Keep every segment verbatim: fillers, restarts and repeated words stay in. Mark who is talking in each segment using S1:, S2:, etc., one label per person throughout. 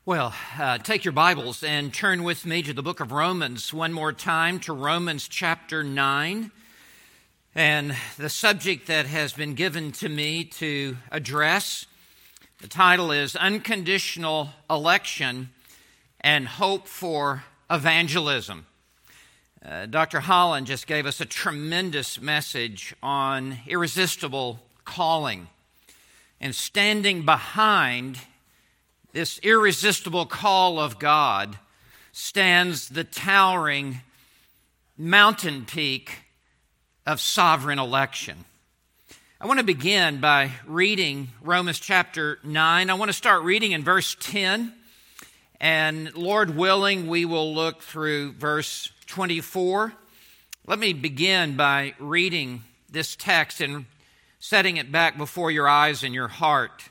S1: Well, uh, take your Bibles and turn with me to the book of Romans one more time, to Romans chapter nine. And the subject that has been given to me to address, the title is Unconditional Election and Hope for Evangelism. Uh, Doctor Holland just gave us a tremendous message on irresistible calling and standing behind this irresistible call of God stands the towering mountain peak of sovereign election. I want to begin by reading Romans chapter nine. I want to start reading in verse ten, and Lord willing, we will look through verse twenty-four. Let me begin by reading this text and setting it back before your eyes and your heart.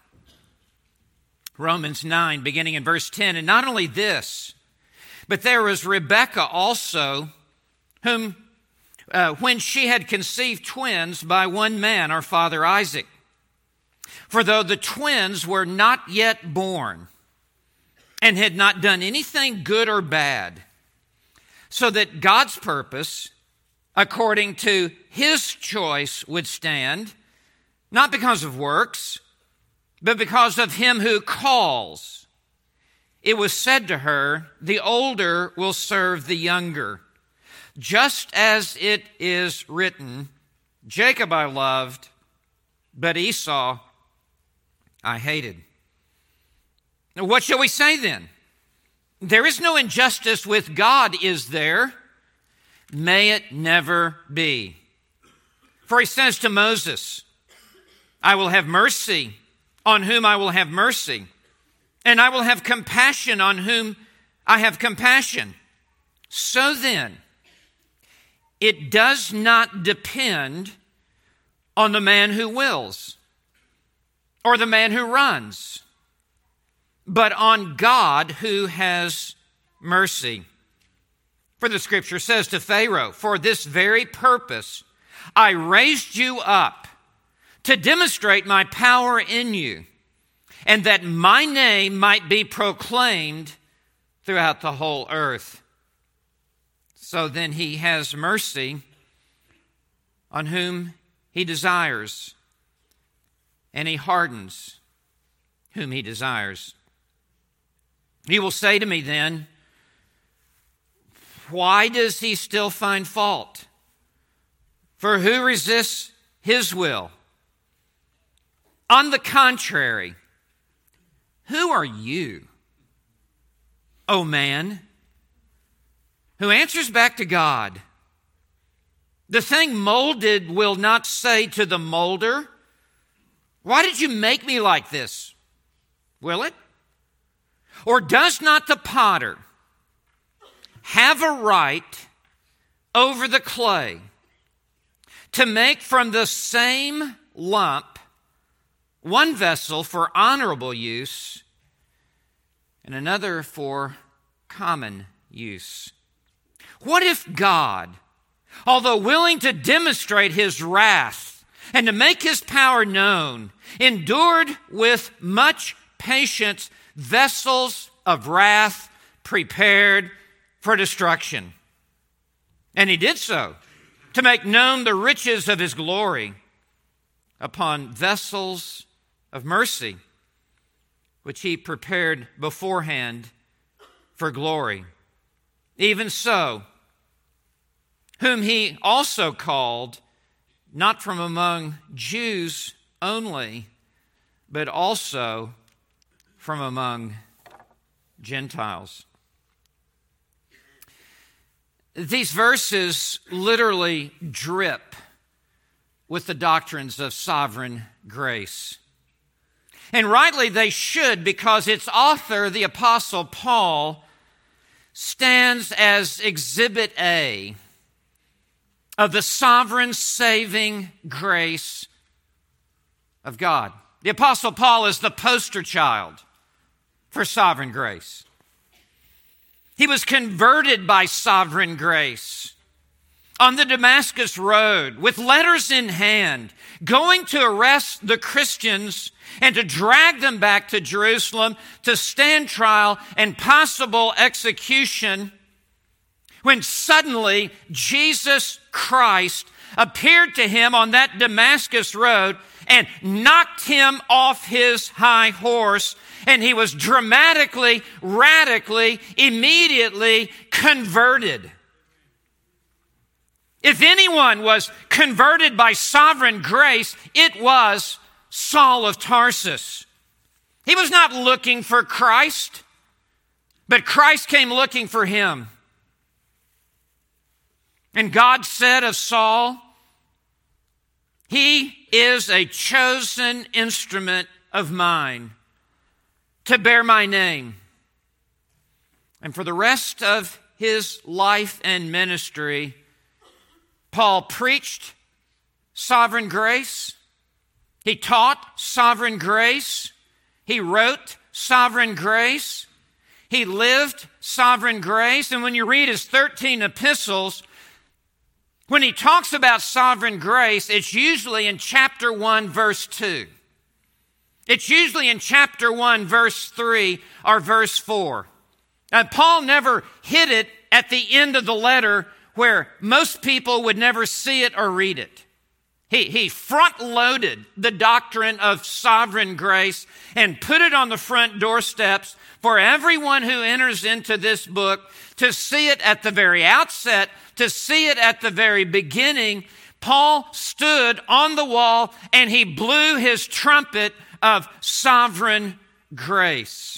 S1: Romans nine, beginning in verse ten, and not only this, but there was Rebekah also, whom, uh, when she had conceived twins by one man, our father Isaac. For though the twins were not yet born, and had not done anything good or bad, so that God's purpose, according to his choice, would stand, not because of works, but because of him who calls. It was said to her, the older will serve the younger. Just as it is written, Jacob I loved, but Esau I hated. Now, what shall we say then? There is no injustice with God, is there? May it never be. For he says to Moses, I will have mercy on whom I will have mercy, and I will have compassion on whom I have compassion. So then, it does not depend on the man who wills or the man who runs, but on God who has mercy. For the scripture says to Pharaoh, for this very purpose I raised you up, to demonstrate my power in you, and that my name might be proclaimed throughout the whole earth. So then he has mercy on whom he desires, and he hardens whom he desires. He will say to me then, why does he still find fault? For who resists his will? On the contrary, who are you, O man, who answers back to God? The thing molded will not say to the molder, why did you make me like this? Will it? Or does not the potter have a right over the clay to make from the same lump one vessel for honorable use and another for common use? What if God, although willing to demonstrate his wrath and to make his power known, endured with much patience vessels of wrath prepared for destruction? And he did so to make known the riches of his glory upon vessels of mercy, which he prepared beforehand for glory. Even so, whom he also called, not from among Jews only, but also from among Gentiles. These verses literally drip with the doctrines of sovereign grace. And rightly they should, because its author, the Apostle Paul, stands as Exhibit A of the sovereign saving grace of God. The Apostle Paul is the poster child for sovereign grace. He was converted by sovereign grace. on the Damascus Road with letters in hand, going to arrest the Christians and to drag them back to Jerusalem to stand trial and possible execution, when suddenly Jesus Christ appeared to him on that Damascus Road and knocked him off his high horse, and he was dramatically, radically, immediately converted. If anyone was converted by sovereign grace, it was Saul of Tarsus. He was not looking for Christ, but Christ came looking for him. And God said of Saul, "He is a chosen instrument of mine to bear my name." And for the rest of his life and ministry, Paul preached sovereign grace. He taught sovereign grace. He wrote sovereign grace. He lived sovereign grace. And when you read his thirteen epistles, when he talks about sovereign grace, it's usually in chapter one, verse two. It's usually in chapter one, verse three, or verse four. And Paul never hid it at the end of the letter where most people would never see it or read it. He, he front-loaded the doctrine of sovereign grace and put it on the front doorsteps for everyone who enters into this book to see it at the very outset, to see it at the very beginning. Paul stood on the wall and he blew his trumpet of sovereign grace.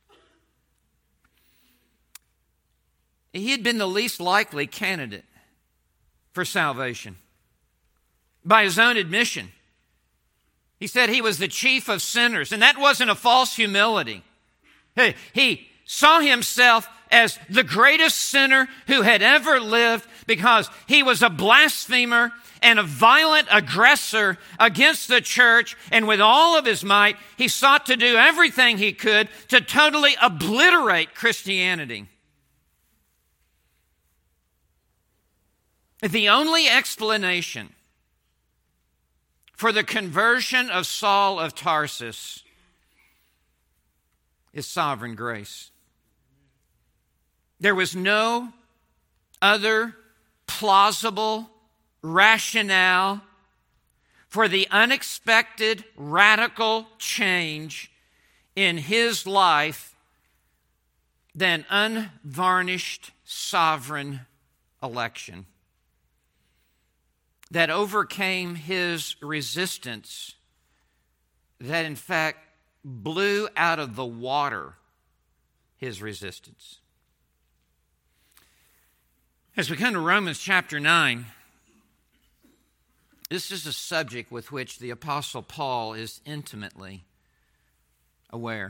S1: He had been the least likely candidate for salvation. By his own admission, he said he was the chief of sinners, and that wasn't a false humility. He saw himself as the greatest sinner who had ever lived because he was a blasphemer and a violent aggressor against the church, and with all of his might, he sought to do everything he could to totally obliterate Christianity. The only explanation for the conversion of Saul of Tarsus is sovereign grace. There was no other plausible rationale for the unexpected radical change in his life than unvarnished sovereign election that overcame his resistance, that in fact blew out of the water his resistance. As we come to Romans chapter nine, this is a subject with which the Apostle Paul is intimately aware.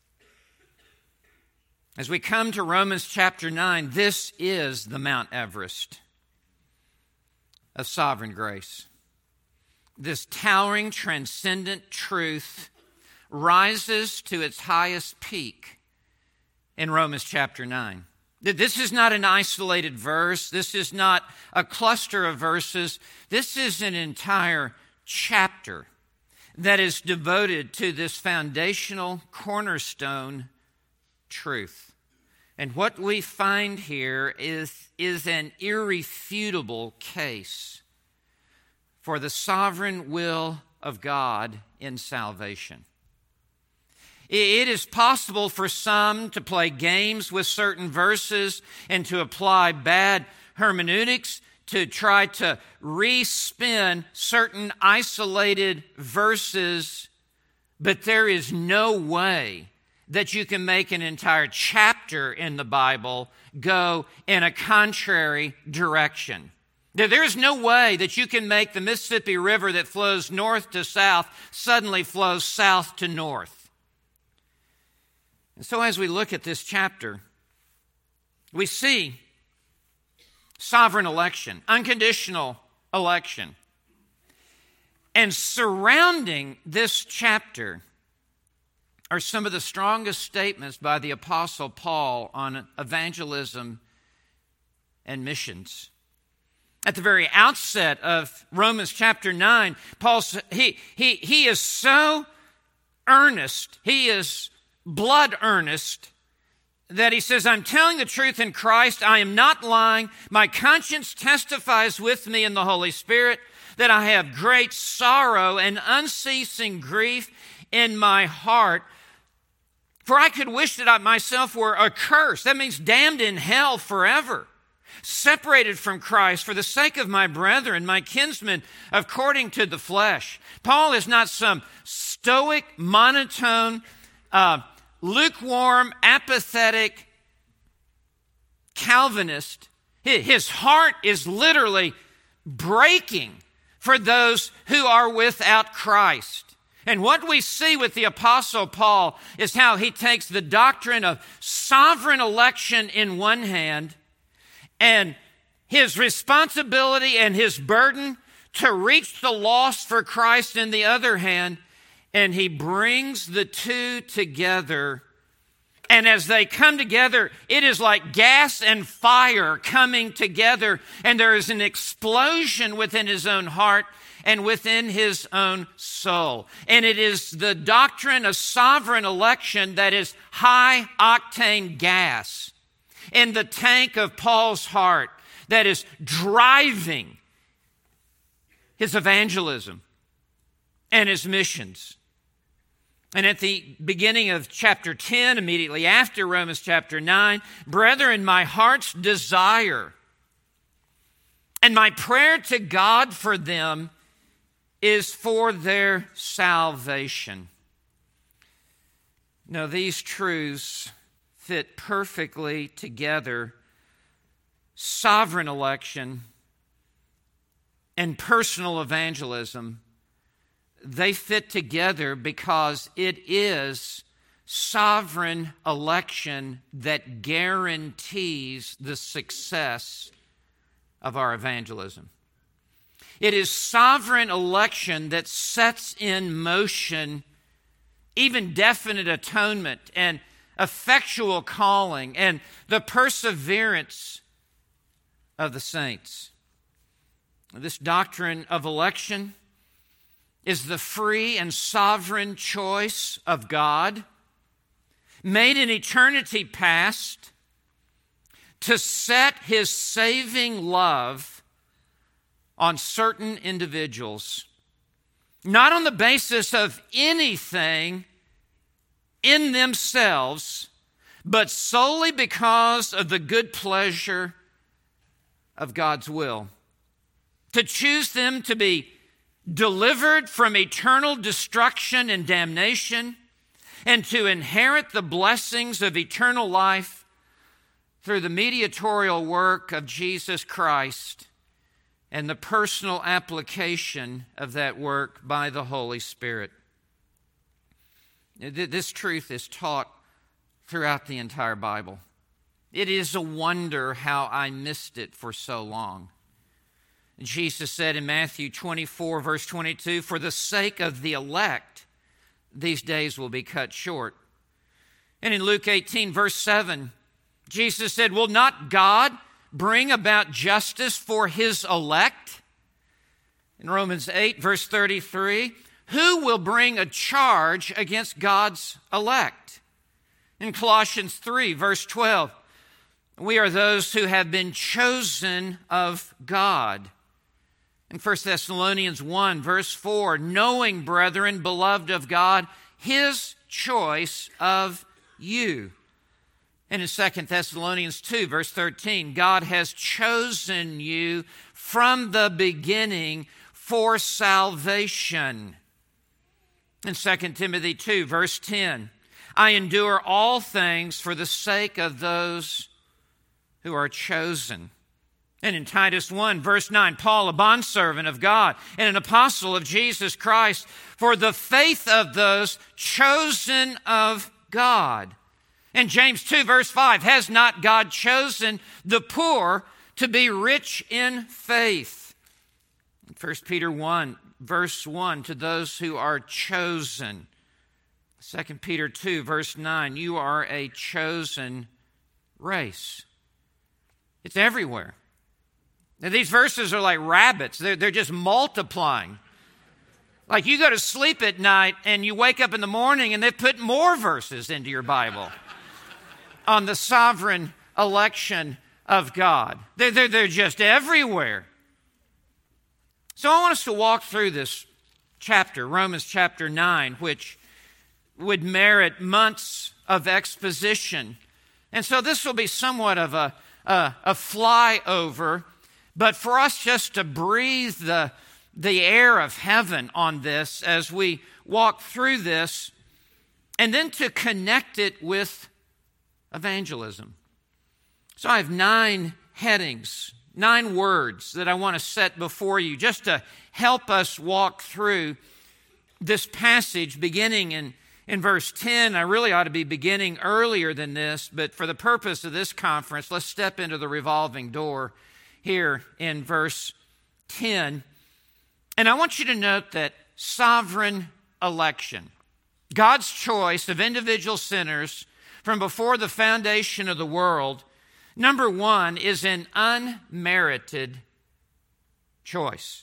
S1: As we come to Romans chapter nine, this is the Mount Everest of sovereign grace. This towering, transcendent truth rises to its highest peak in Romans chapter nine. This is not an isolated verse. This is not a cluster of verses. This is an entire chapter that is devoted to this foundational cornerstone truth. And what we find here is, is an irrefutable case for the sovereign will of God in salvation. It is possible for some to play games with certain verses and to apply bad hermeneutics to try to re-spin certain isolated verses, but there is no way that you can make an entire chapter in the Bible go in a contrary direction. There is no way that you can make the Mississippi River that flows north to south suddenly flows south to north. And so as we look at this chapter, we see sovereign election, unconditional election. And surrounding this chapter are some of the strongest statements by the Apostle Paul on evangelism and missions. At the very outset of Romans chapter nine, Paul, he, he, he is so earnest, he is blood earnest, that he says, I'm telling the truth in Christ, I am not lying. My conscience testifies with me in the Holy Spirit that I have great sorrow and unceasing grief in my heart. For I could wish that I myself were accursed. That means damned in hell forever, separated from Christ for the sake of my brethren, my kinsmen, according to the flesh. Paul is not some stoic, monotone, uh, lukewarm, apathetic Calvinist. His heart is literally breaking for those who are without Christ. And what we see with the Apostle Paul is how he takes the doctrine of sovereign election in one hand and his responsibility and his burden to reach the lost for Christ in the other hand, and he brings the two together. And as they come together, it is like gas and fire coming together, and there is an explosion within his own heart and within his own soul. And it is the doctrine of sovereign election that is high-octane gas in the tank of Paul's heart that is driving his evangelism and his missions. And at the beginning of chapter ten, immediately after Romans chapter nine, brethren, my heart's desire and my prayer to God for them is for their salvation. Now, these truths fit perfectly together. Sovereign election and personal evangelism, they fit together because it is sovereign election that guarantees the success of our evangelism. It is sovereign election that sets in motion even definite atonement and effectual calling and the perseverance of the saints. This doctrine of election is the free and sovereign choice of God, made in eternity past, to set his saving love on certain individuals, not on the basis of anything in themselves, but solely because of the good pleasure of God's will. To choose them to be delivered from eternal destruction and damnation, and to inherit the blessings of eternal life through the mediatorial work of Jesus Christ and the personal application of that work by the Holy Spirit. This truth is taught throughout the entire Bible. It is a wonder how I missed it for so long. Jesus said in Matthew twenty-four, verse twenty-two, for the sake of the elect, these days will be cut short. And in Luke eighteen, verse seven, Jesus said, will not God bring about justice for his elect? In Romans eight, verse thirty-three, who will bring a charge against God's elect? In Colossians three, verse twelve, we are those who have been chosen of God. In First Thessalonians one, verse four, knowing, brethren, beloved of God, his choice of you. And in Second Thessalonians two, verse thirteen, God has chosen you from the beginning for salvation. In Second Timothy two, verse ten, I endure all things for the sake of those who are chosen. And in Titus one, verse nine, Paul, a bondservant of God and an apostle of Jesus Christ, for the faith of those chosen of God. And James two, verse five, has not God chosen the poor to be rich in faith? In First Peter one, verse one, to those who are chosen. Second Peter two, verse nine, you are a chosen race. It's everywhere. Now, these verses are like rabbits. They're, they're just multiplying. Like you go to sleep at night and you wake up in the morning and they've put more verses into your Bible on the sovereign election of God. They're, they're, they're just everywhere. So I want us to walk through this chapter, Romans chapter nine, which would merit months of exposition. And so this will be somewhat of a, a, a flyover, but for us just to breathe the, the air of heaven on this as we walk through this, and then to connect it with evangelism. So I have nine headings, nine words that I want to set before you just to help us walk through this passage beginning in, in verse ten. I really ought to be beginning earlier than this, but for the purpose of this conference, let's step into the revolving door here in verse ten. And I want you to note that sovereign election, God's choice of individual sinners from before the foundation of the world, number one, is an unmerited choice.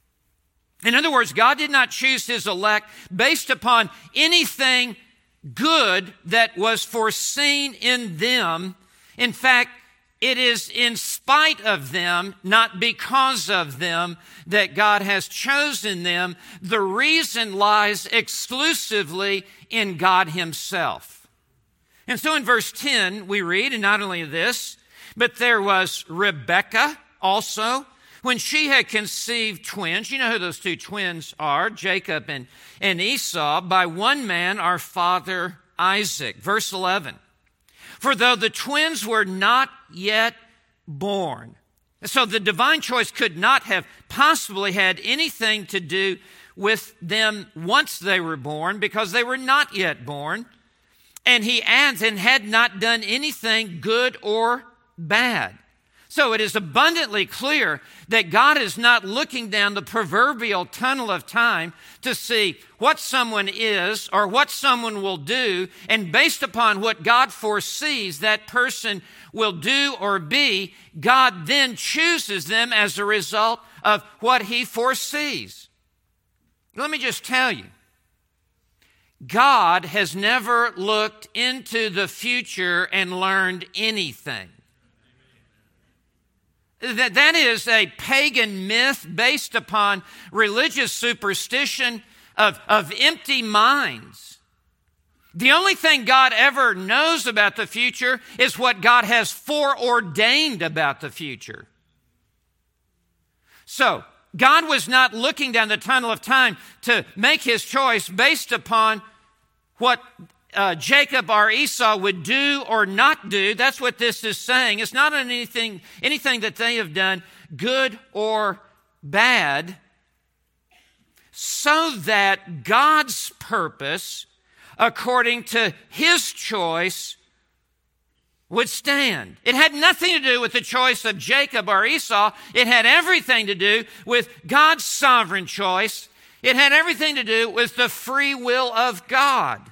S1: In other words, God did not choose his elect based upon anything good that was foreseen in them. In fact, it is in spite of them, not because of them, that God has chosen them. The reason lies exclusively in God himself. And so in verse ten, we read, and not only this, but there was Rebekah also, when she had conceived twins. You know who those two twins are, Jacob and, and Esau, by one man, our father Isaac. Verse eleven. For though the twins were not yet born, so the divine choice could not have possibly had anything to do with them once they were born, because they were not yet born. And he adds, and had not done anything good or bad. So it is abundantly clear that God is not looking down the proverbial tunnel of time to see what someone is or what someone will do, and based upon what God foresees that person will do or be, God then chooses them as a result of what he foresees. Let me just tell you, God has never looked into the future and learned anything. That, that is a pagan myth based upon religious superstition of, of empty minds. The only thing God ever knows about the future is what God has foreordained about the future. So, God was not looking down the tunnel of time to make his choice based upon what Uh, Jacob or Esau would do or not do. That's what this is saying. It's not on anything, anything that they have done, good or bad, so that God's purpose, according to his choice, would stand. It had nothing to do with the choice of Jacob or Esau. It had everything to do with God's sovereign choice. It had everything to do with the free will of God.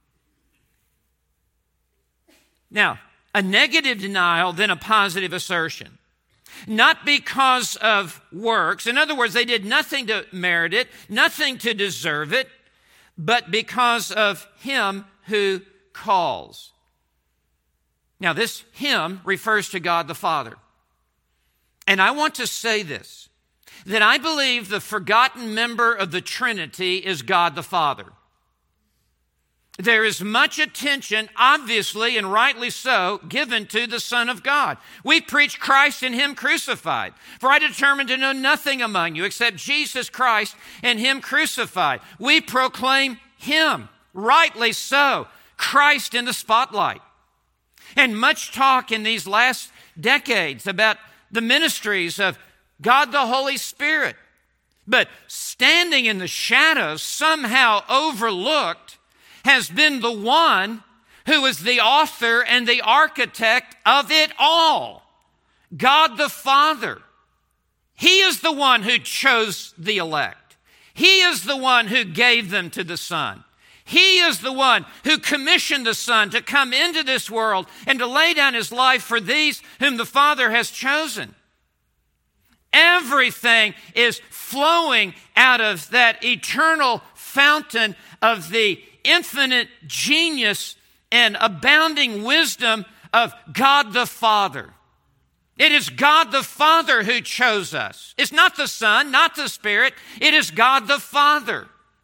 S1: Now, a negative denial, then a positive assertion. Not because of works. In other words, they did nothing to merit it, nothing to deserve it, but because of him who calls. Now, this him refers to God the Father. And I want to say this, that I believe the forgotten member of the Trinity is God the Father. There is much attention, obviously and rightly so, given to the Son of God. We preach Christ and him crucified. For I determined to know nothing among you except Jesus Christ and him crucified. We proclaim him, rightly so, Christ in the spotlight. And much talk in these last decades about the ministries of God the Holy Spirit. But standing in the shadows, somehow overlooked, has been the one who is the author and the architect of it all. God the Father. He is the one who chose the elect. He is the one who gave them to the Son. He is the one who commissioned the Son to come into this world and to lay down his life for these whom the Father has chosen. Everything is flowing out of that eternal fountain of the infinite genius and abounding wisdom of God the Father. It is God the Father who chose us. It's not the Son, not the Spirit. It is God the Father.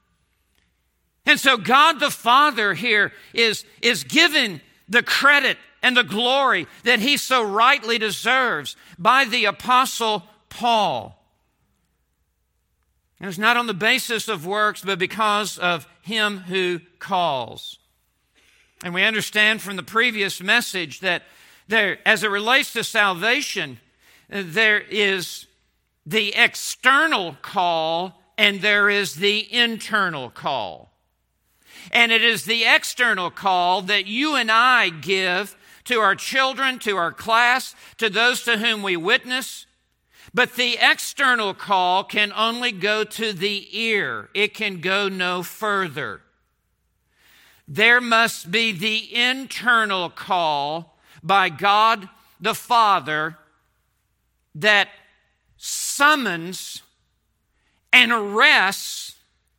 S1: And so God the Father here is, is given the credit and the glory that he so rightly deserves by the Apostle Paul. And it's not on the basis of works, but because of him who calls. And we understand from the previous message that there, as it relates to salvation, there is the external call and there is the internal call. And it is the external call that you and I give to our children, to our class, to those to whom we witness. But the external call can only go to the ear. It can go no further. There must be the internal call by God the Father that summons and arrests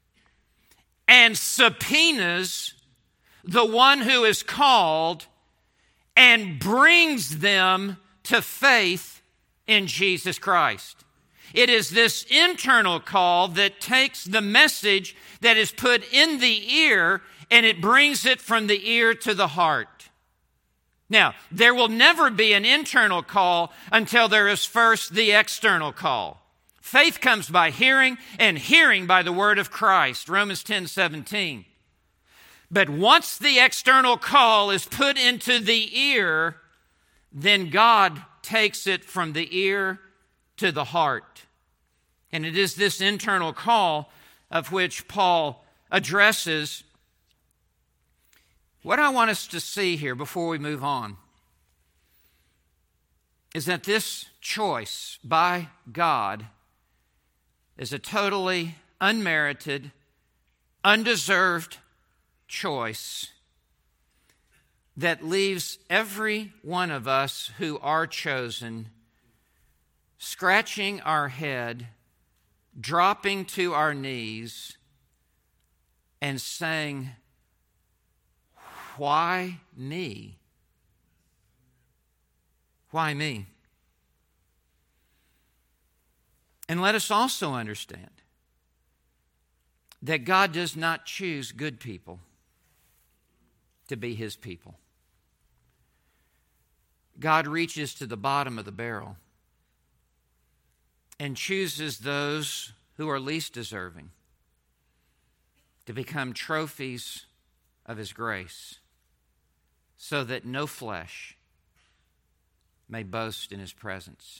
S1: and subpoenas the one who is called and brings them to faith in Jesus Christ. It is this internal call that takes the message that is put in the ear and it brings it from the ear to the heart. Now, there will never be an internal call until there is first the external call. Faith comes by hearing, and hearing by the word of Christ, Romans ten seventeen. But once the external call is put into the ear, then God takes it from the ear to the heart. And it is this internal call of which Paul addresses. What I want us to see here before we move on is that this choice by God is a totally unmerited, undeserved choice that leaves every one of us who are chosen scratching our head, dropping to our knees, and saying, "Why me? Why me?" And let us also understand that God does not choose good people to be his people. God reaches to the bottom of the barrel and chooses those who are least deserving to become trophies of his grace, so that no flesh may boast in his presence.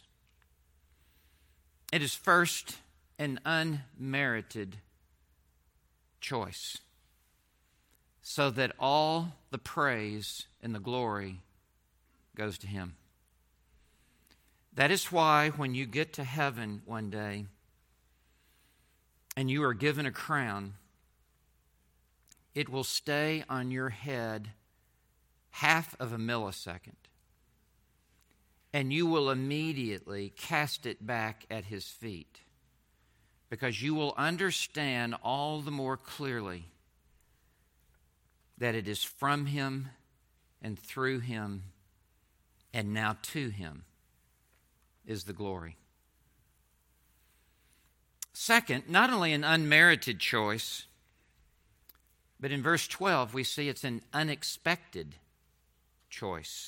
S1: It is first an unmerited choice, so that all the praise and the glory goes to him. That is why when you get to heaven one day and you are given a crown, it will stay on your head half of a millisecond, and you will immediately cast it back at his feet, because you will understand all the more clearly that it is from him and through him and now to him is the glory. Second, not only an unmerited choice, but in verse twelve we see it's an unexpected choice.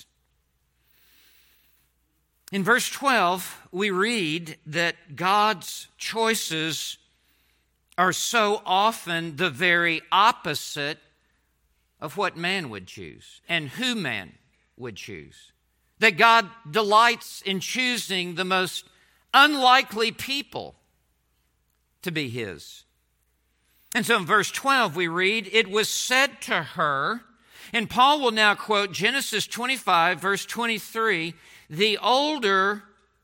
S1: In verse twelve, we read that God's choices are so often the very opposite of what man would choose and who man would choose. That God delights in choosing the most unlikely people to be his. And so in verse twelve we read, "It was said to her," and Paul will now quote Genesis twenty-five, verse twenty-three, "The older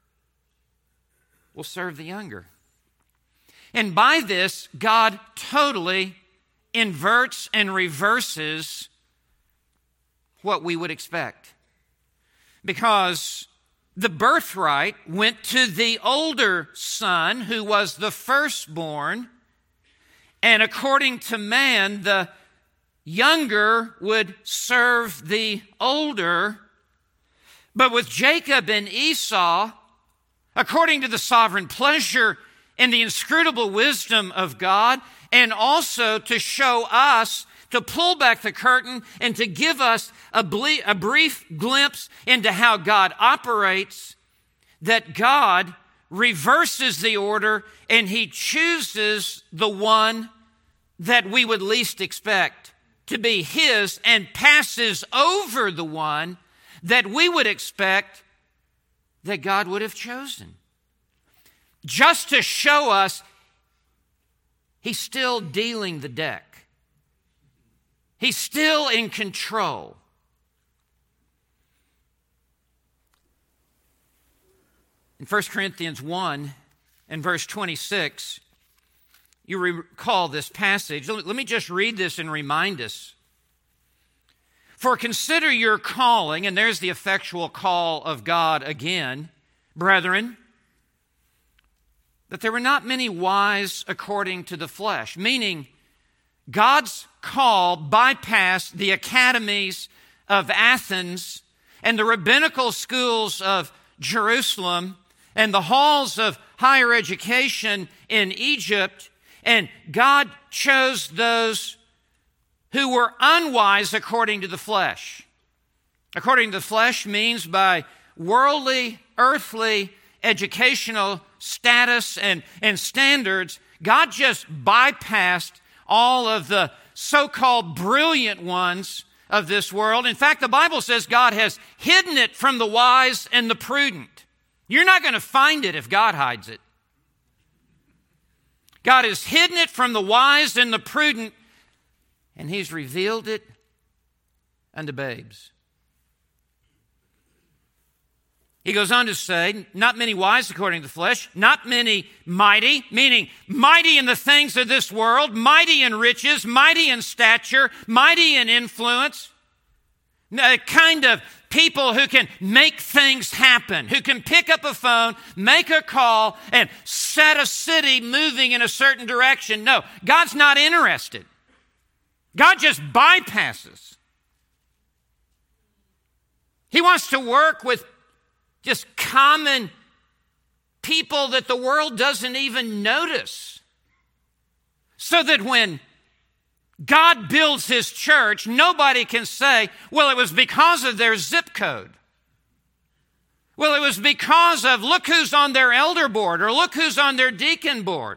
S1: will serve the younger." And by this, God totally inverts and reverses what we would expect. Because the birthright went to the older son, who was the firstborn, and according to man, the younger would serve the older. But with Jacob and Esau, according to the sovereign pleasure and the inscrutable wisdom of God, and also to show us, to pull back the curtain and to give us a, ble- a brief glimpse into how God operates, that God reverses the order and he chooses the one that we would least expect to be his and passes over the one that we would expect that God would have chosen. Just to show us he's still dealing the deck. He's still in control. In First Corinthians one and verse twenty-six, you recall this passage. Let me just read this and remind us. For consider your calling, and there's the effectual call of God again, brethren, that there were not many wise according to the flesh, meaning God's call bypassed the academies of Athens and the rabbinical schools of Jerusalem and the halls of higher education in Egypt, and God chose those who were unwise according to the flesh. According to the flesh means by worldly, earthly, educational status and, and standards, God just bypassed all of the so-called brilliant ones of this world. In fact, the Bible says God has hidden it from the wise and the prudent. You're not going to find it if God hides it. God has hidden it from the wise and the prudent, and he's revealed it unto babes. He goes on to say, not many wise according to the flesh, not many mighty, meaning mighty in the things of this world, mighty in riches, mighty in stature, mighty in influence, a kind of people who can make things happen, who can pick up a phone, make a call, and set a city moving in a certain direction. No, God's not interested. God just bypasses. He wants to work with just common people that the world doesn't even notice. So that when God builds his church, nobody can say, well, it was because of their zip code. Well, it was because of, look who's on their elder board, or look who's on their deacon board.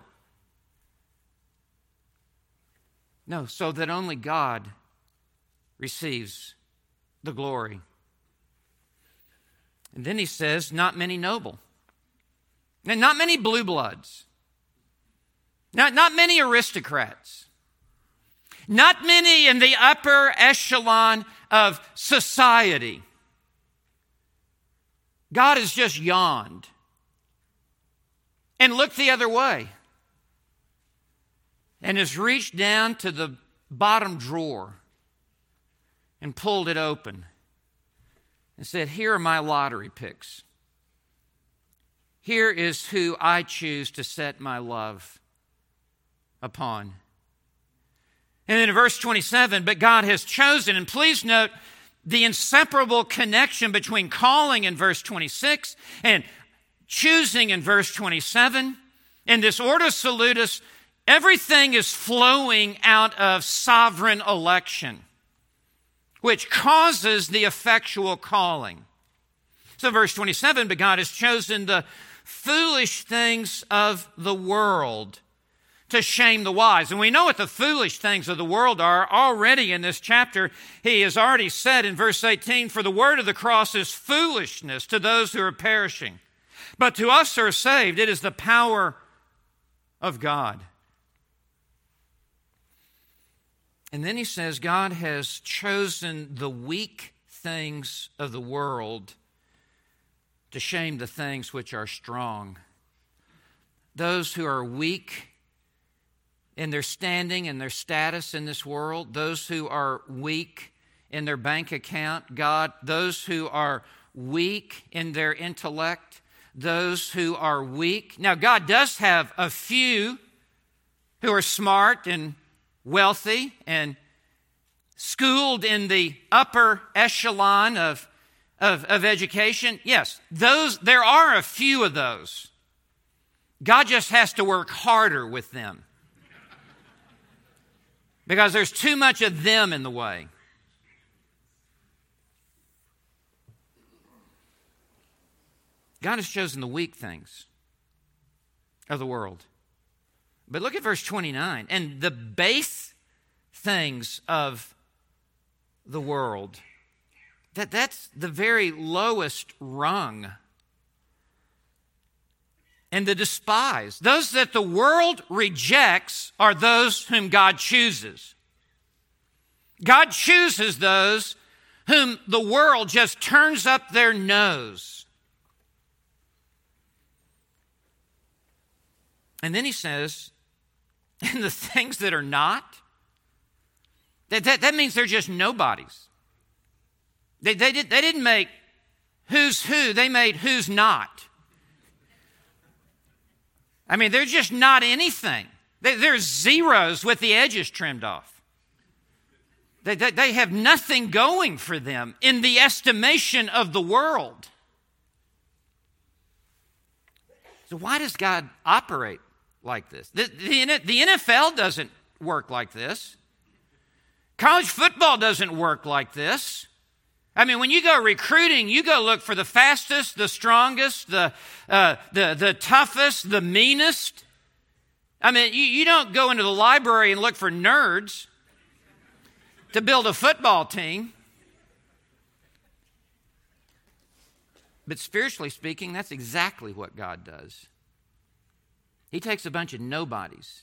S1: No, so that only God receives the glory. And then he says, not many noble. And not many blue bloods. Not, not many aristocrats. Not many in the upper echelon of society. God has just yawned and looked the other way and has reached down to the bottom drawer and pulled it open and said, here are my lottery picks. Here is who I choose to set my love upon. And then in verse twenty-seven, but God has chosen, and please note the inseparable connection between calling in verse twenty-six and choosing in verse twenty-seven. In this ordo salutis, everything is flowing out of sovereign election, which causes the effectual calling. So verse twenty-seven, but God has chosen the foolish things of the world to shame the wise. And we know what the foolish things of the world are already in this chapter. He has already said in verse eighteen, for the word of the cross is foolishness to those who are perishing. But to us who are saved, it is the power of God. And then he says, God has chosen the weak things of the world to shame the things which are strong. Those who are weak in their standing and their status in this world, those who are weak in their bank account, God, those who are weak in their intellect, those who are weak. Now, God does have a few who are smart and wealthy and schooled in the upper echelon of, of, of education. Yes, those there are a few of those. God just has to work harder with them because there's too much of them in the way. God has chosen the weak things of the world. But look at verse twenty-nine. And the base things of the world, that, that's the very lowest rung. And the despised, those that the world rejects, are those whom God chooses. God chooses those whom the world just turns up their nose. And then he says, and the things that are not, that, that, that means they're just nobodies. They, they, did, they didn't make who's who, they made who's not. I mean, they're just not anything. They, they're zeros with the edges trimmed off. They, they, they have nothing going for them in the estimation of the world. So why does God operate like this? The, the, the N F L doesn't work like this. College football doesn't work like this. I mean, when you go recruiting, you go look for the fastest, the strongest, the uh, the the toughest, the meanest. I mean, you, you don't go into the library and look for nerds to build a football team. But spiritually speaking, that's exactly what God does. He takes a bunch of nobodies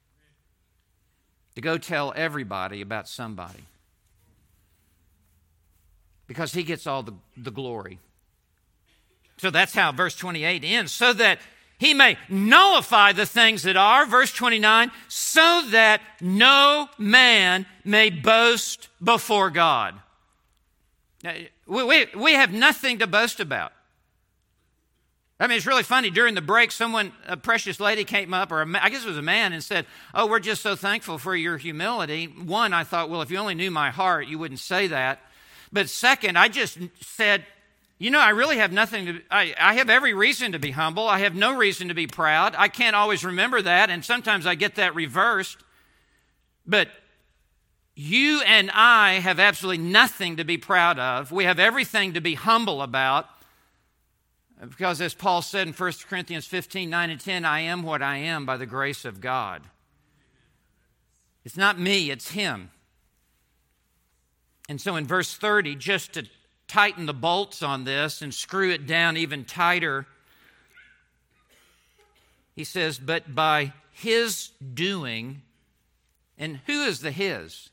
S1: to go tell everybody about somebody. Because he gets all the, the glory. So that's how verse twenty-eight ends. So that he may nullify the things that are, verse twenty-nine, so that no man may boast before God. Now, we, we, we have nothing to boast about. I mean, it's really funny. During the break, someone, a precious lady came up, or a, I guess it was a man, and said, oh, we're just so thankful for your humility. One, I thought, well, if you only knew my heart, you wouldn't say that. But second, I just said, you know, I really have nothing to, I, I have every reason to be humble. I have no reason to be proud. I can't always remember that, and sometimes I get that reversed. But you and I have absolutely nothing to be proud of. We have everything to be humble about. Because as Paul said in First Corinthians fifteen, nine and ten, I am what I am by the grace of God. It's not me, it's him. And so in verse thirty, just to tighten the bolts on this and screw it down even tighter, he says, but by his doing, and who is the his?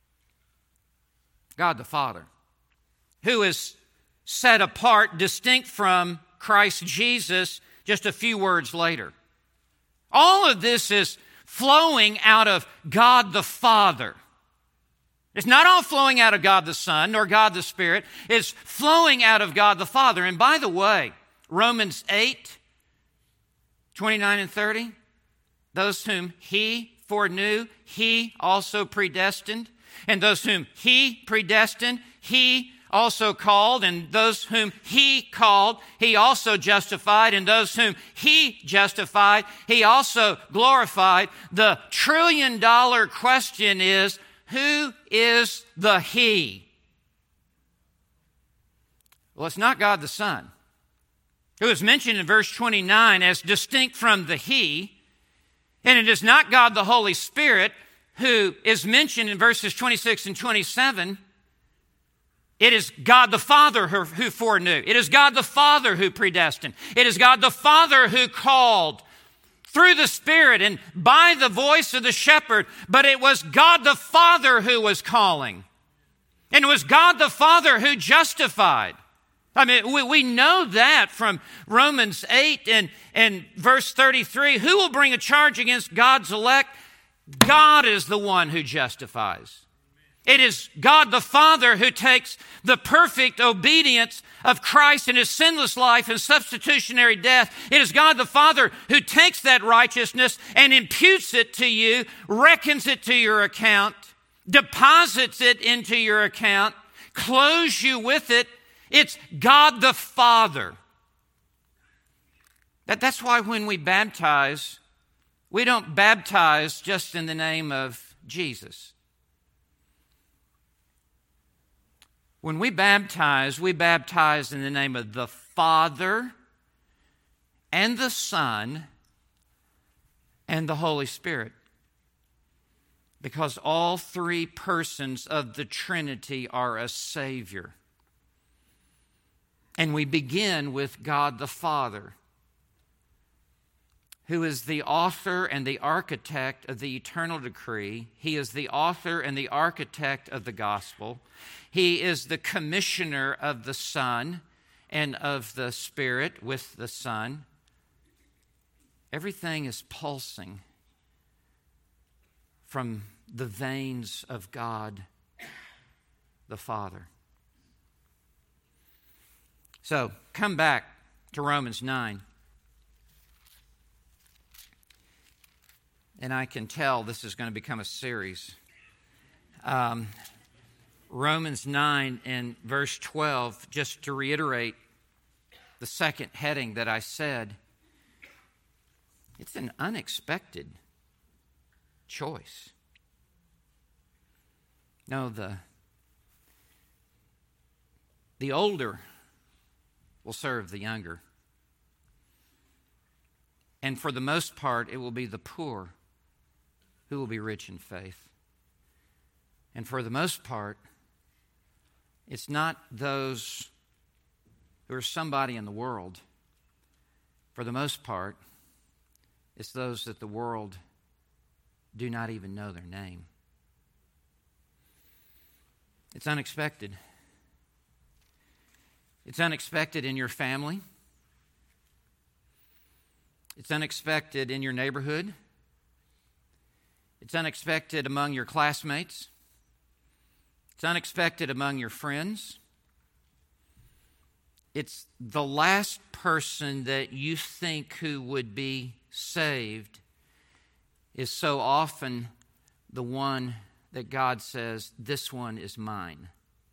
S1: God the Father, who is set apart, distinct from Christ Jesus just a few words later. All of this is flowing out of God the Father. It's not all flowing out of God the Son nor God the Spirit. It's flowing out of God the Father. And by the way, Romans eight, twenty-nine and thirty, those whom he foreknew, he also predestined. And those whom he predestined, he also called. And those whom he called, he also justified. And those whom he justified, he also glorified. The trillion dollar question is, who is the he? Well, it's not God the Son, who is mentioned in verse twenty-nine as distinct from the he. And it is not God the Holy Spirit, who is mentioned in verses twenty-six and twenty-seven. It is God the Father who, who foreknew. It is God the Father who predestined. It is God the Father who called through the Spirit and by the voice of the shepherd. But it was God the Father who was calling. And it was God the Father who justified. I mean, we, we know that from Romans eight and, and verse thirty-three. Who will bring a charge against God's elect? God is the one who justifies. It is God the Father who takes the perfect obedience of Christ in his sinless life and substitutionary death. It is God the Father who takes that righteousness and imputes it to you, reckons it to your account, deposits it into your account, clothes you with it. It's God the Father. That, that's why when we baptize, we don't baptize just in the name of Jesus. When we baptize, we baptize in the name of the Father and the Son and the Holy Spirit. Because all three persons of the Trinity are a Savior. And we begin with God the Father, who is the author and the architect of the eternal decree. He is the author and the architect of the gospel. He is the commissioner of the Son and of the Spirit with the Son. Everything is pulsing from the veins of God the Father. So, come back to Romans nine. And I can tell this is going to become a series. Um, Romans nine and verse twelve, just to reiterate the second heading that I said, it's an unexpected choice. No, the, the older will serve the younger. And for the most part, it will be the poor who will be rich in faith. And for the most part, it's not those who are somebody in the world. For the most part, it's those that the world do not even know their name. It's unexpected. It's unexpected in your family. It's unexpected in your neighborhood. It's unexpected among your classmates. It's unexpected among your friends. It's the last person that you think who would be saved is so often the one that God says, this one is mine.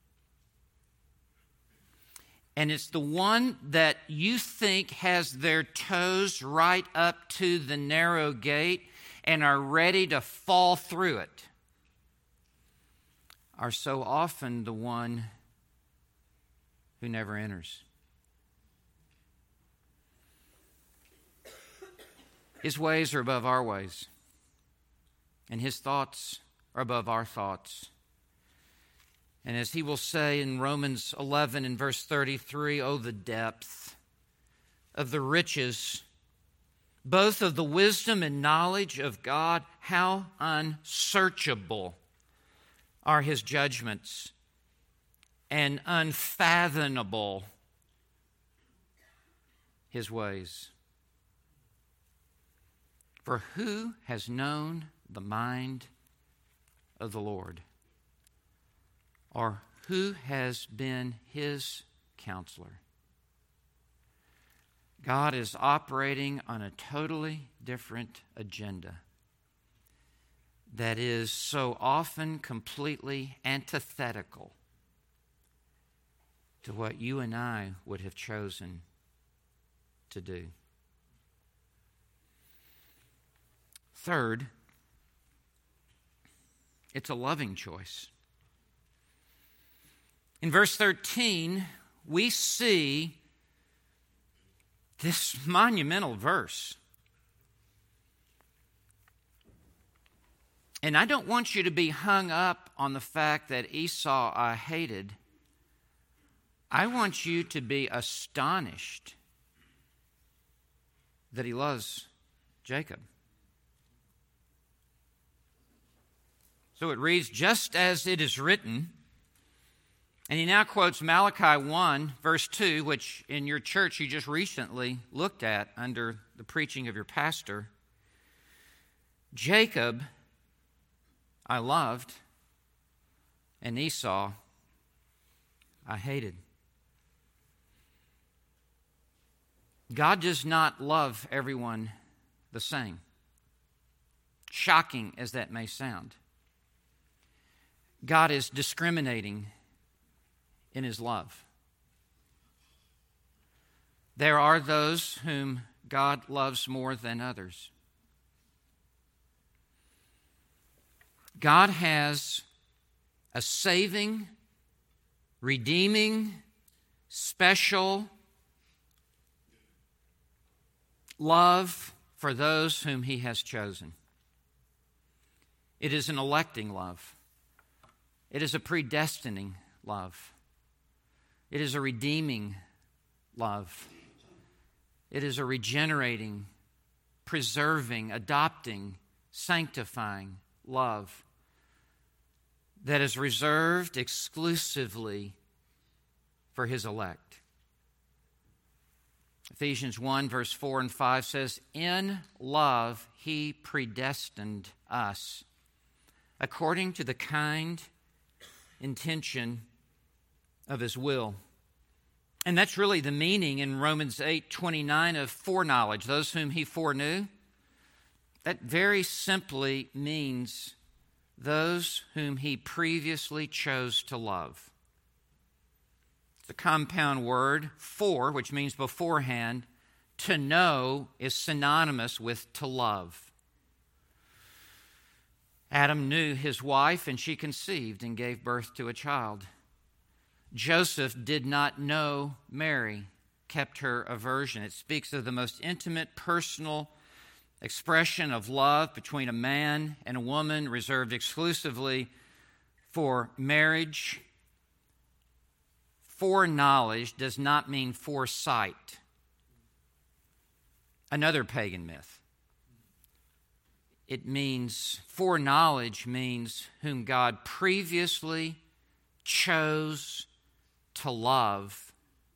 S1: And it's the one that you think has their toes right up to the narrow gate and are ready to fall through it, are so often the one who never enters. His ways are above our ways, and his thoughts are above our thoughts. And as he will say in Romans eleven and verse thirty-three, oh, the depth of the riches, both of the wisdom and knowledge of God, how unsearchable are his judgments and unfathomable his ways. For who has known the mind of the Lord? Or who has been his counselor? God is operating on a totally different agenda that is so often completely antithetical to what you and I would have chosen to do. Third, it's a loving choice. In verse thirteen, we see this monumental verse. And I don't want you to be hung up on the fact that Esau I hated. I want you to be astonished that he loves Jacob. So it reads, just as it is written. And he now quotes Malachi one, verse two, which in your church you just recently looked at under the preaching of your pastor. Jacob I loved, and Esau I hated. God does not love everyone the same, shocking as that may sound. God is discriminating in His love. There are those whom God loves more than others. God has a saving, redeeming, special love for those whom He has chosen. It is an electing love. It is a predestining love. It is a redeeming love. It is a regenerating, preserving, adopting, sanctifying love that is reserved exclusively for His elect. Ephesians one, verse four and five says, "In love He predestined us according to the kind intention of His will." And that's really the meaning in Romans eight twenty-nine of foreknowledge, those whom He foreknew. That very simply means those whom He previously chose to love. It's a compound word, fore, which means beforehand. To know is synonymous with to love. Adam knew his wife, and she conceived and gave birth to a child. Joseph did not know Mary, kept her a virgin. It speaks of the most intimate, personal expression of love between a man and a woman, reserved exclusively for marriage. Foreknowledge does not mean foresight. Another pagan myth. It means, foreknowledge means whom God previously chose to love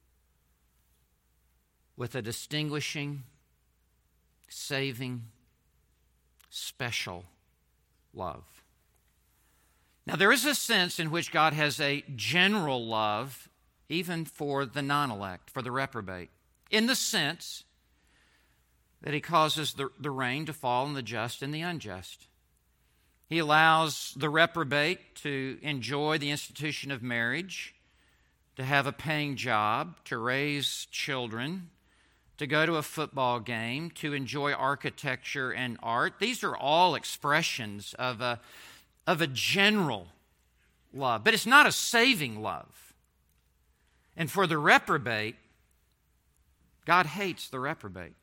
S1: with a distinguishing, saving, special love. Now, there is a sense in which God has a general love even for the non-elect, for the reprobate, in the sense that He causes the, the rain to fall on the just and the unjust. He allows the reprobate to enjoy the institution of marriage, to have a paying job, to raise children, to go to a football game, to enjoy architecture and art. These are all expressions of a, of a general love, but it's not a saving love. And for the reprobate, God hates the reprobate.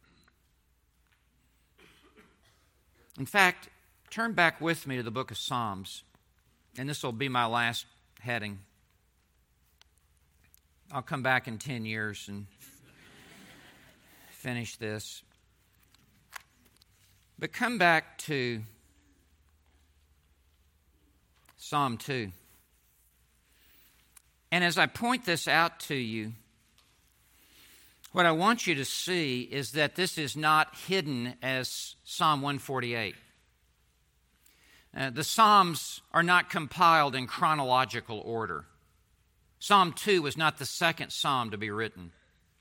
S1: In fact, turn back with me to the book of Psalms, and this will be my last heading. I'll come back in ten years and finish this. But come back to Psalm two. And as I point this out to you, what I want you to see is that this is not hidden as Psalm one forty-eight. Uh, the Psalms are not compiled in chronological order. Psalm two was not the second psalm to be written.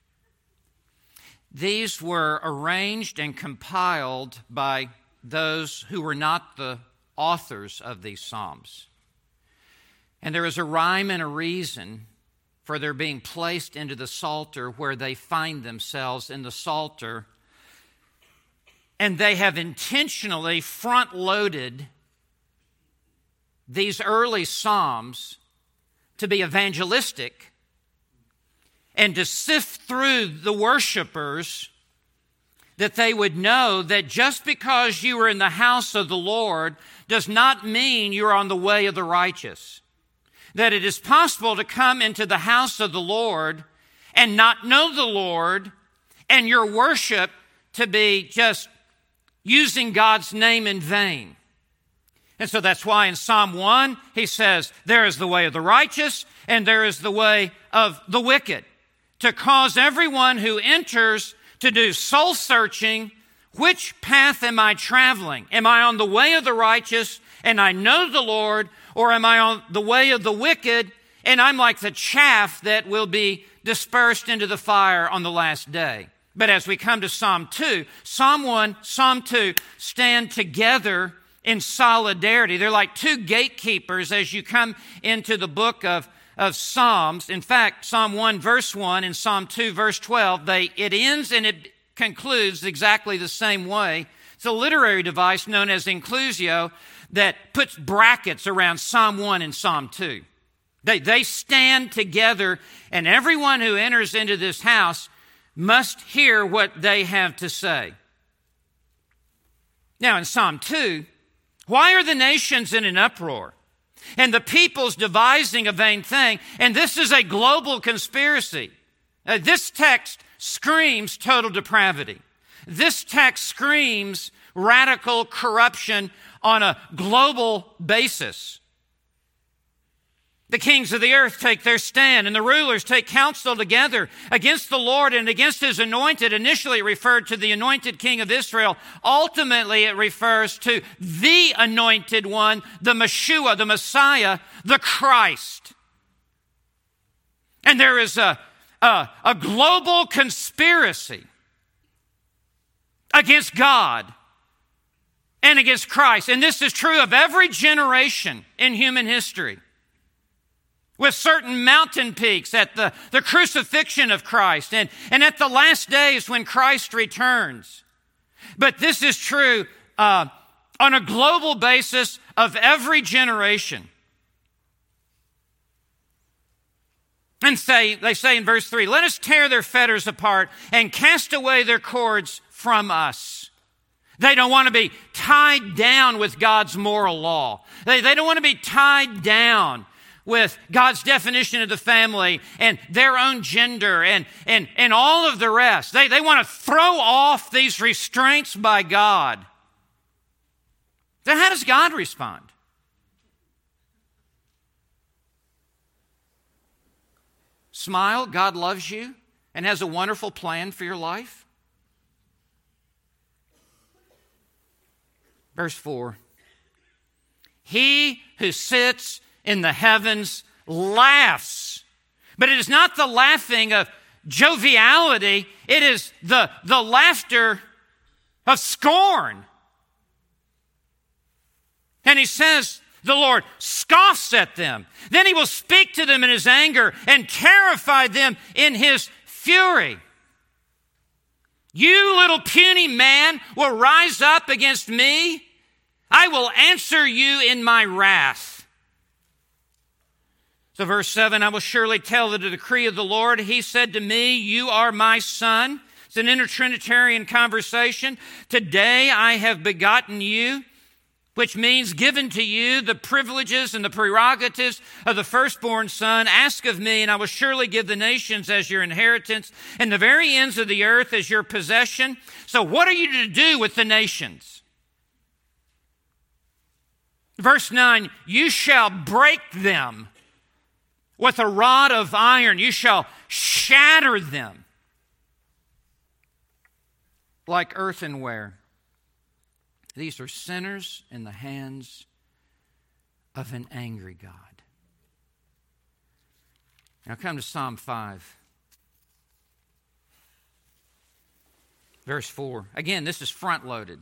S1: These were arranged and compiled by those who were not the authors of these psalms. And there is a rhyme and a reason for their being placed into the Psalter where they find themselves in the Psalter. And they have intentionally front-loaded these early psalms to be evangelistic and to sift through the worshipers, that they would know that just because you are in the house of the Lord does not mean you're on the way of the righteous. That it is possible to come into the house of the Lord and not know the Lord, and your worship to be just using God's name in vain. And so that's why in Psalm one, he says, there is the way of the righteous and there is the way of the wicked. To cause everyone who enters to do soul searching, which path am I traveling? Am I on the way of the righteous and I know the Lord, Or am I on the way of the wicked, and I'm like the chaff that will be dispersed into the fire on the last day? But as we come to Psalm two, Psalm one, Psalm two stand together in solidarity. They're like two gatekeepers as you come into the book of, of Psalms. In fact, Psalm one, verse one, and Psalm two, verse twelve, they, it ends and it concludes exactly the same way. It's a literary device known as inclusio that puts brackets around Psalm one and Psalm two. They, they stand together, and everyone who enters into this house must hear what they have to say. Now, in Psalm two, why are the nations in an uproar, and the peoples devising a vain thing? And this is a global conspiracy. Uh, this text screams total depravity. This text screams radical corruption on a global basis. The kings of the earth take their stand, and the rulers take counsel together against the Lord and against His anointed. Initially, it referred to the anointed king of Israel. Ultimately, it refers to the anointed one, the Meshua, the Messiah, the Christ. And there is a, a, a global conspiracy against God and against Christ. And this is true of every generation in human history. With certain mountain peaks at the, the crucifixion of Christ and, and at the last days when Christ returns. But this is true uh, on a global basis of every generation. And say, they say in verse three, let us tear their fetters apart and cast away their cords from us. They don't want to be tied down with God's moral law. They, they don't want to be tied down with God's definition of the family and their own gender and, and, and all of the rest. They, they want to throw off these restraints by God. So how does God respond? Smile, God loves you and has a wonderful plan for your life. Verse four. He who sits in the heavens laughs. But it is not the laughing of joviality. It is the, the laughter of scorn. And he says, the Lord scoffs at them. Then He will speak to them in His anger and terrify them in His fury. You little puny man will rise up against me. I will answer you in my wrath. So verse seven, I will surely tell the decree of the Lord. He said to me, you are my son. It's an intertrinitarian conversation. Today I have begotten you, which means given to you the privileges and the prerogatives of the firstborn son. Ask of me, and I will surely give the nations as your inheritance, and the very ends of the earth as your possession. So what are you to do with the nations? Verse nine, you shall break them with a rod of iron. You shall shatter them like earthenware. These are sinners in the hands of an angry God. Now come to Psalm five. Verse four. Again, this is front-loaded.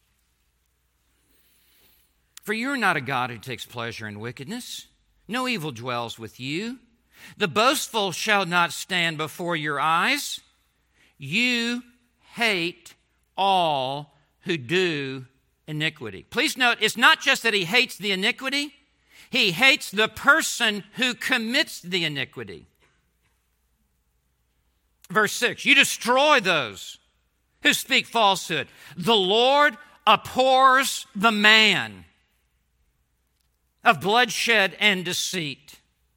S1: For you are not a God who takes pleasure in wickedness. No evil dwells with you. The boastful shall not stand before your eyes. You hate all who do iniquity. Please note, it's not just that He hates the iniquity. He hates the person who commits the iniquity. Verse six, you destroy those who speak falsehood. The Lord abhors the man of bloodshed and deceit.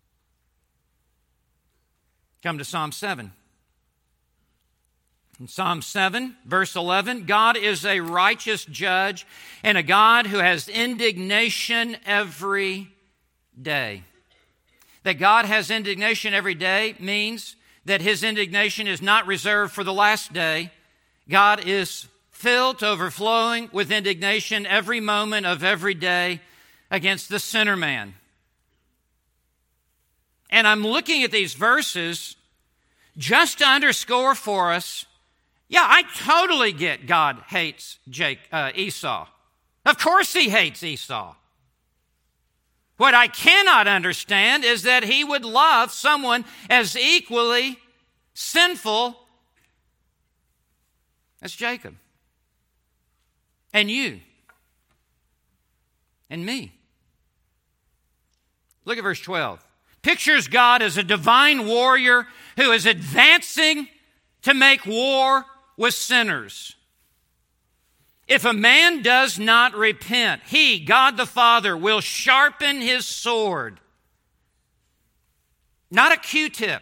S1: Come to Psalm seven. In Psalm seven, verse eleven, God is a righteous judge and a God who has indignation every day. That God has indignation every day means that His indignation is not reserved for the last day. God is filled to overflowing with indignation every moment of every day against the sinner man, And I'm looking at these verses just to underscore for us, yeah, I totally get God hates Jake, uh, Esau. Of course he hates Esau. What I cannot understand is that he would love someone as equally sinful as Jacob. And you. And me. Look at verse twelve. Pictures God as a divine warrior who is advancing to make war with sinners. If a man does not repent, he, God the Father, will sharpen his sword. Not a Q-tip.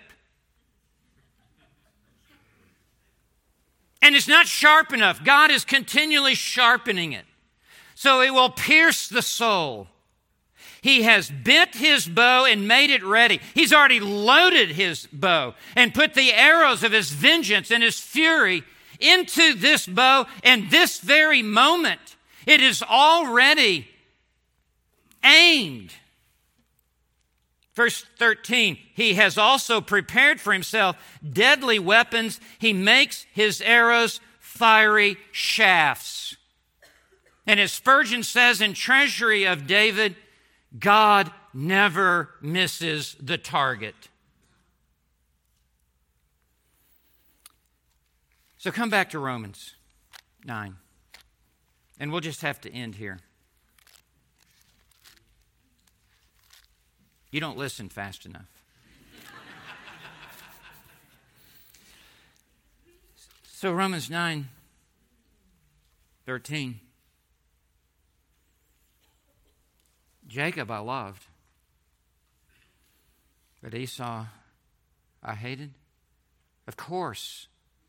S1: And it's not sharp enough. God is continually sharpening it. So it will pierce the soul. He has bent his bow and made it ready. He's already loaded his bow and put the arrows of his vengeance and his fury into this bow, and this very moment, it is already aimed. Verse thirteen, he has also prepared for himself deadly weapons. He makes his arrows fiery shafts. And as Spurgeon says in Treasury of David, God never misses the target. So come back to Romans nine. And we'll just have to end here. You don't listen fast enough. So Romans nine thirteen. Jacob I loved, but Esau I hated. Of course,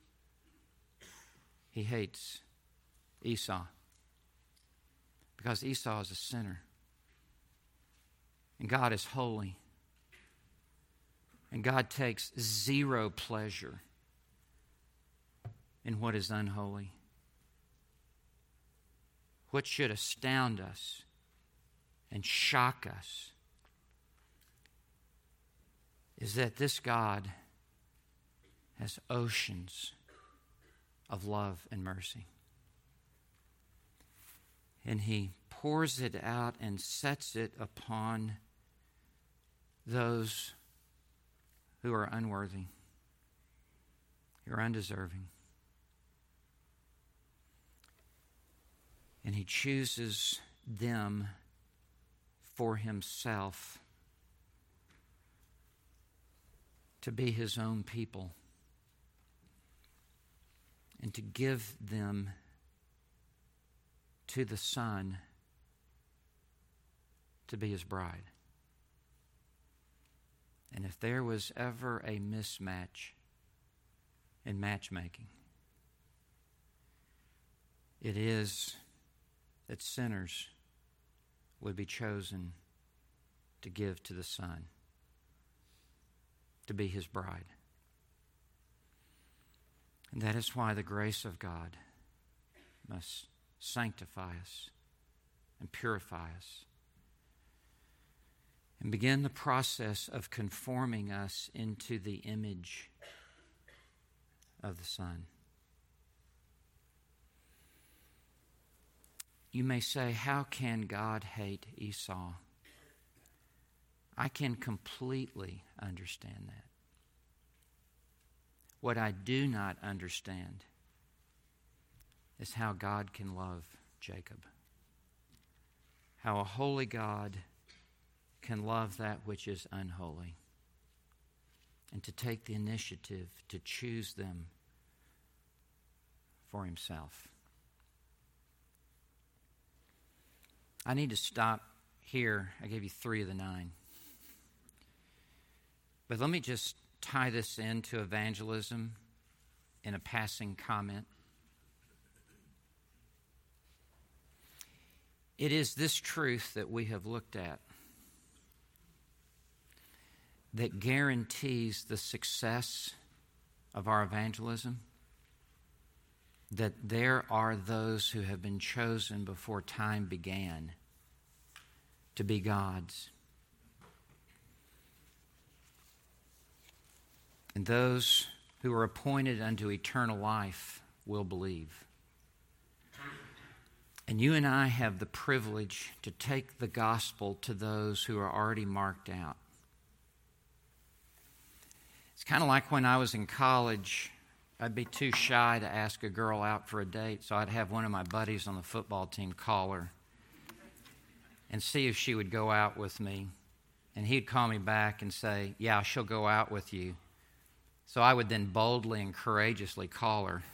S1: he hates Esau because Esau is a sinner. And God is holy. And God takes zero pleasure in what is unholy. What should astound us and shock us is that this God has oceans of love and mercy. And he pours it out and sets it upon those who are unworthy, who are undeserving. And he chooses them for himself to be his own people and to give them to the Son to be his bride. And if there was ever a mismatch in matchmaking, it is that sinners would be chosen to give to the Son, to be his bride. And that is why the grace of God must sanctify us and purify us and begin the process of conforming us into the image of the Son. You may say, how can God hate Esau? I can completely understand that. What I do not understand is how God can love Jacob. How a holy God can love that which is unholy, and to take the initiative to choose them for himself. I need to stop here. I gave you three of the nine. But let me just tie this into evangelism in a passing comment. It is this truth that we have looked at that guarantees the success of our evangelism, that there are those who have been chosen before time began to be God's. And those who are appointed unto eternal life will believe. And you and I have the privilege to take the gospel to those who are already marked out. It's kind of like when I was in college, I'd be too shy to ask a girl out for a date, so I'd have one of my buddies on the football team call her and see if she would go out with me. And he'd call me back and say, yeah, she'll go out with you. So I would then boldly and courageously call her,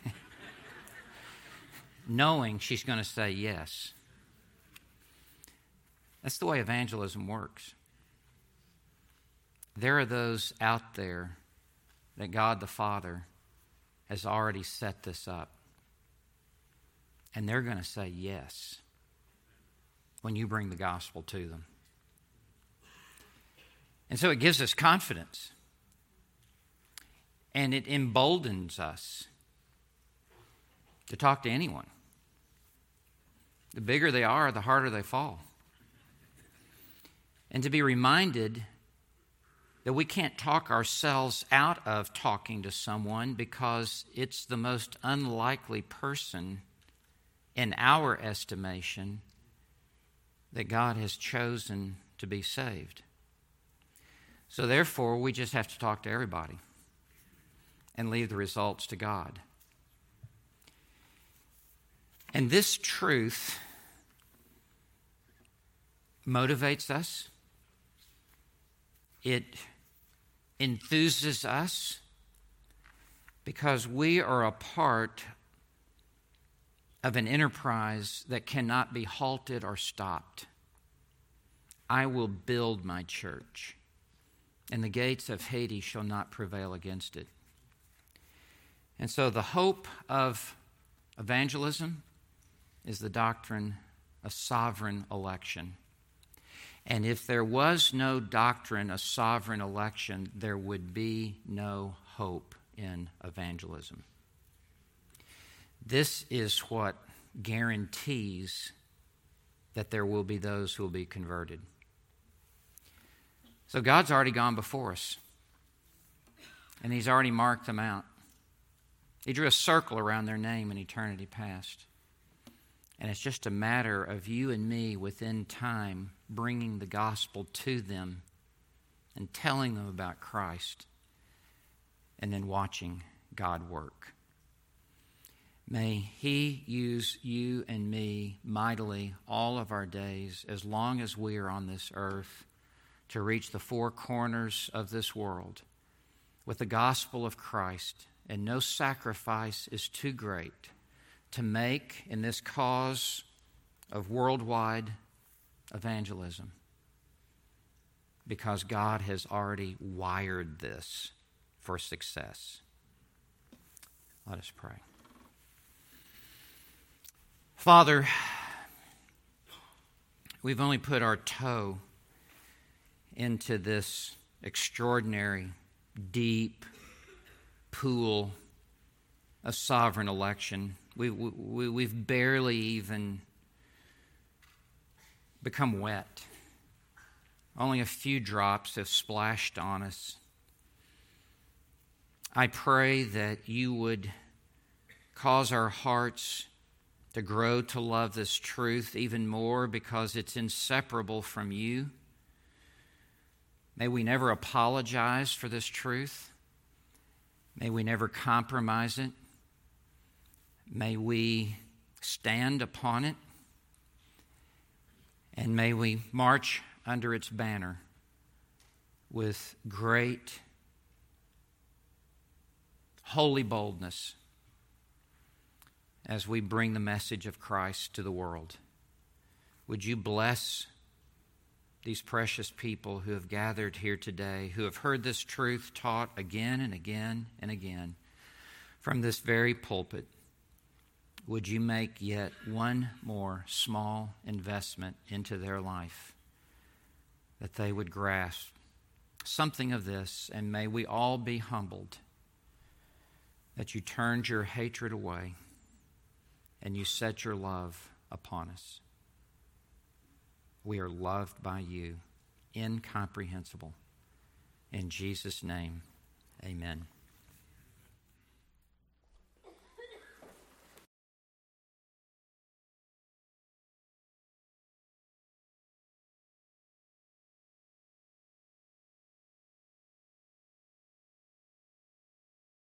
S1: knowing she's going to say yes. That's the way evangelism works. There are those out there that God the Father has already set this up. And they're going to say yes when you bring the gospel to them. And so it gives us confidence. And it emboldens us to talk to anyone. The bigger they are, the harder they fall. And to be reminded that we can't talk ourselves out of talking to someone because it's the most unlikely person in our estimation that God has chosen to be saved. So therefore, we just have to talk to everybody and leave the results to God. And this truth motivates us. It enthuses us because we are a part of an enterprise that cannot be halted or stopped. I will build my church, and the gates of Hades shall not prevail against it. And so the hope of evangelism is the doctrine of sovereign election. And if there was no doctrine of sovereign election, there would be no hope in evangelism. This is what guarantees that there will be those who will be converted. So God's already gone before us, and He's already marked them out. He drew a circle around their name in eternity past. And it's just a matter of you and me within time bringing the gospel to them and telling them about Christ and then watching God work. May He use you and me mightily all of our days as long as we are on this earth to reach the four corners of this world with the gospel of Christ. And no sacrifice is too great to make in this cause of worldwide evangelism, because God has already wired this for success. Let us pray. Father, we've only put our toe into this extraordinary, deep pool of sovereign election. We, we, we've barely even become wet. Only a few drops have splashed on us. I pray that you would cause our hearts to grow to love this truth even more, because it's inseparable from you. May we never apologize for this truth. May we never compromise it. May we stand upon it, and may we march under its banner with great holy boldness as we bring the message of Christ to the world. Would you bless these precious people who have gathered here today, who have heard this truth taught again and again and again from this very pulpit? Would you make yet one more small investment into their life, that they would grasp something of this, and may we all be humbled that you turned your hatred away and you set your love upon us. We are loved by you, incomprehensible. In Jesus' name, Amen.